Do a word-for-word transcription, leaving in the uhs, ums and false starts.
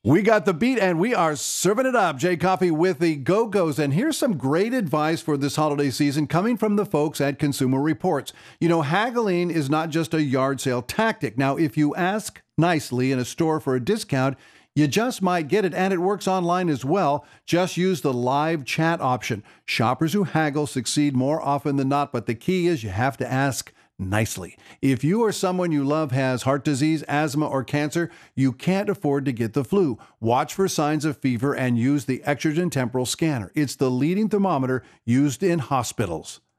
We got the beat and we are serving it up. Jay Coffee with the Go-Go's. And here's some great advice for this holiday season coming from the folks at Consumer Reports. You know, haggling is not just a yard sale tactic. Now, if you ask nicely in a store for a discount, you just might get it, and it works online as well. Just use the live chat option. Shoppers who haggle succeed more often than not, but the key is you have to ask nicely. If you or someone you love has heart disease, asthma, or cancer, you can't afford to get the flu. Watch for signs of fever and use the Exergen Temporal Scanner. It's the leading thermometer used in hospitals.